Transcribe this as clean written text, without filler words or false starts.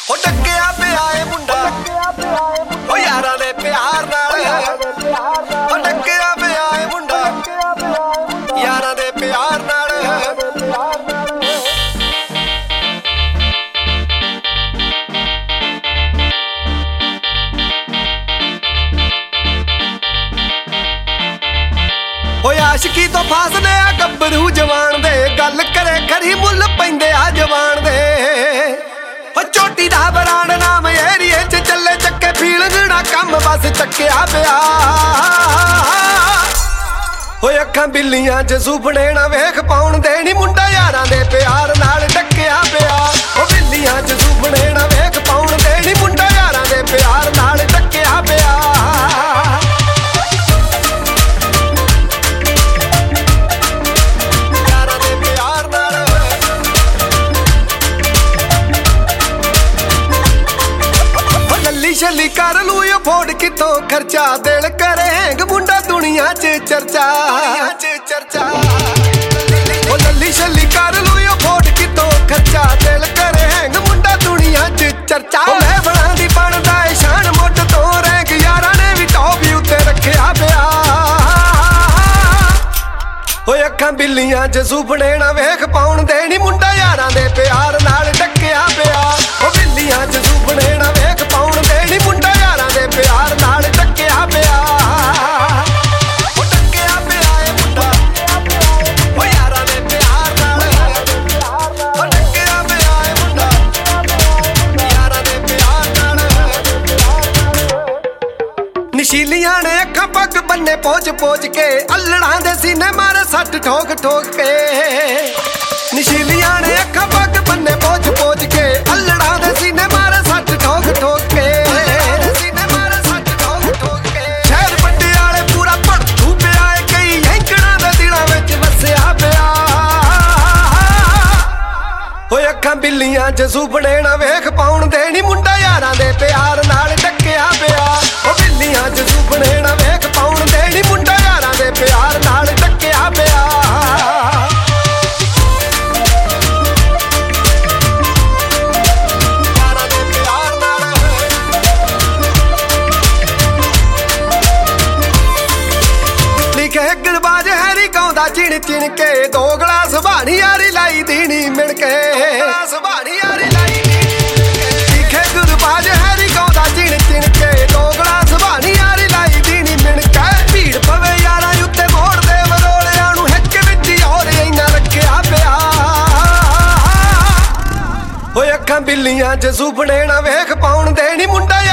ਹੋ ਡੱਕਿਆ ਪਿਆ ਏ ਮੁੰਡਾ ਹੋ ਯਾਰਾਂ ਦੇ ਪਿਆਰ ਨਾਲ ਹੋ ਡੱਕਿਆ ਪਿਆ ਏ ਮੁੰਡਾ ਯਾਰਾਂ ਦੇ ਪਿਆਰ ਨਾਲ ਹੋਏ ਆਸ਼ਕੀ ਤੋਂ ਫਾਸਦੇ ਆ ਗੱਭਰੂ ਜਵਾਨ ਦੇ ਗੱਲ ਕਰੇ ਖਰੀ ਮੁੱਲ ਪੈਂਦੇ ਆ ਜਵਾਨ ਦੇ ਹੋ ਚੋਟੀ ਦਾ ਬਰਾੜ ਨਾਮ ਏਰੀਏ 'ਚ ਚੱਲੇ ਚੱਕੇ ਫੀਲਗਣਾ ਕੰਮ ਬਸ ਚੱਕਿਆ ਪਿਆ ਹੋਏ ਅੱਖਾਂ ਬਿੱਲੀਆਂ 'ਚ ਸੁਪਨੇ ਨਾ ਵੇਖ ਪਾਉਣ ਦੇ ਨੀ ਮੁੰਡਾ ਯਾਰਾਂ ਦੇ ਪਿਆਰ ਨਾਲ ਡੱਕਿਆ ਪਿਆ ਉਹ ਬਿੱਲੀਆਂ 'ਚ ਸੁਪਨੇ ਨਾ ਵੇਖ ਪਾਉਣ ਦੇ ਨੀ ਮੁੰਡਾ ਯਾਰਾਂ ਦੇ ਪਿਆਰ ਨਾਲ ਡੱਕਿਆ ਪਿਆ ਛੱਲੀ ਕਰ ਲੂ ਅਫੋਰਡ ਕਿਤੋਂ ਖਰਚਾ ਦਿਲ ਕਰੇਂਗ ਮੁੰਡਾ ਦੁਨੀਆ 'ਚ ਚਰਚਾ ਉਹ ਲੱਲੀ ਛੱਲੀ ਕਰ ਲੂ ਅਫੋਰਡ ਕਿਤੋਂ ਖਰਚਾ ਦਿਲ ਕਰੇਂਗ ਮੁੰਡਾ ਦੁਨੀਆ 'ਚ ਚਰਚਾ ਮੈਂ ਬਣਾ ਦੀ ਬਣਦਾ ਏ ਸ਼ਾਨ ਮੁੱਢ ਤੋਂ ਰੈਂਕ ਯਾਰਾਂ ਨੇ ਵੀ ਟੌਪ ਉੱਤੇ ਰੱਖਿਆ ਪਿਆ ਹੋਏ ਅੱਖਾਂ ਬਿੱਲੀਆਂ 'ਚ ਸੁਪਨੇ ਨਾ ਵੇਖ ਪਾਉਣ ਦੇ ਨੀ ਮੁੰਡਾ ਯਾਰਾਂ ਦੇ ਪਿਆਰ ਨਾਲ ਡੱਕਿਆ ਪਿਆ ਉਹ ਬਿੱਲੀਆਂ 'ਚ ਸੁਪਨੇ ਨਾ ਵੇਖ ਪਾਉਣ ਦੇ ਨੀ ਮੁੰਡਾ ਯਾਰਾਂ ਦੇ ਪਿਆਰ ਨਾਲ ਡੱਕਿਆ ਪਿਆ ਉਹ ਡੱਕਿਆ ਪਿਆ ਏ ਮੁੰਡਾ ਉਹ ਯਾਰਾਂ ਦੇ ਪਿਆਰ ਨਾਲ ਉਹ ਡੱਕਿਆ ਪਿਆ ਏ ਮੁੰਡਾ ਯਾਰਾਂ ਦੇ ਪਿਆਰ ਨਾਲ ਨਸ਼ੀਲੀਆਂ ਨੇ ਅੱਖਾਂ ਪੱਗ ਬੰਨੇ ਪੋਚ ਕੇ ਅੱਲੜਾਂ ਦੇ ਸੀਨੇ ਮਾਰੇ ਸੱਟ ਠੋਕ ਕੇ ਨਸ਼ੀਲੀਆਂ ਨੇ ਅੱਖਾਂ ਪੱਗ ਬੰਨੇ ਪੋਚ ਕੇ ਅੱਲੜਾਂ ਦੇ ਸੀਨੇ ਮਾਰੇ ਸੱਟ ਠੋਕ ਕੇ ਸ਼ਹਿਰ ਪਟਿਆਲੇ ਪੂਰਾ ਭੜਥੂ ਪਿਆ ਏ ਕਈ ਹੈਂਕੜਾਂ ਦੇ ਦਿਲਾਂ ਵਿੱਚ ਵਸਿਆ ਪਿਆ ਹੋਏ ਅੱਖਾਂ ਬਿੱਲੀਆਂ 'ਚ ਸੁਪਨੇ ਨਾ ਵੇਖ ਪਾਉਣ ਦੇ ਨੀ ਮੁੰਡਾ ਯਾਰਾਂ ਦੇ ਪਿਆਰ ਨਾਲ ਡੱਕਿਆ ਪਿਆ ਉਹ ਬਿੱਲੀਆਂ 'ਚ ਸੁਪਨੇ ਨਾ ਵੇਖ ਪਾਉਣ ਦੇ ਨੀ ਮੁੰਡਾ ਯਾਰਾਂ ਦੇ ਪਿਆਰ ਨਾਲ ਡੱਕਿਆ ਪਿਆ ਗਲਬਾਜ ਹੈਰੀ ਗਾਉਂਦਾ ਚਿਣ ਕੇ ਦੋ ਗਲਾਸ ਬਾਣੀ ਯਾਰੀ ਲਾਈ ਦੀਣੀ ਮਿਣ ਕੇ ਲਿਖੇ ਗਲਬਾਜ ਹੈਰੀ ਗਾਉਂਦਾ ਚਿਣ ਕੇ ਦੋ ਗਲਾਸ ਬਾਣੀ ਯਾਰੀ ਲਾਈ ਦੀਣੀ ਮਿਣ ਕੇ ਭੀੜ ਪਵੇ ਯਾਰਾਂ ਉੱਤੇ ਮੋੜ ਦੇ ਵਰੋਲਿਆਂ ਨੂੰ ਹਿੱਕ ਵਿੱਚ ਹੋਰ ਇੰਨਾ ਰੱਖਿਆ ਪਿਆ ਹੋਏ ਅੱਖਾਂ ਬਿੱਲੀਆਂ 'ਚ ਸੁਪਨੇ ਨਾ ਵੇਖ ਪਾਉਣ ਦੇ ਨੀ ਮੁੰਡਾ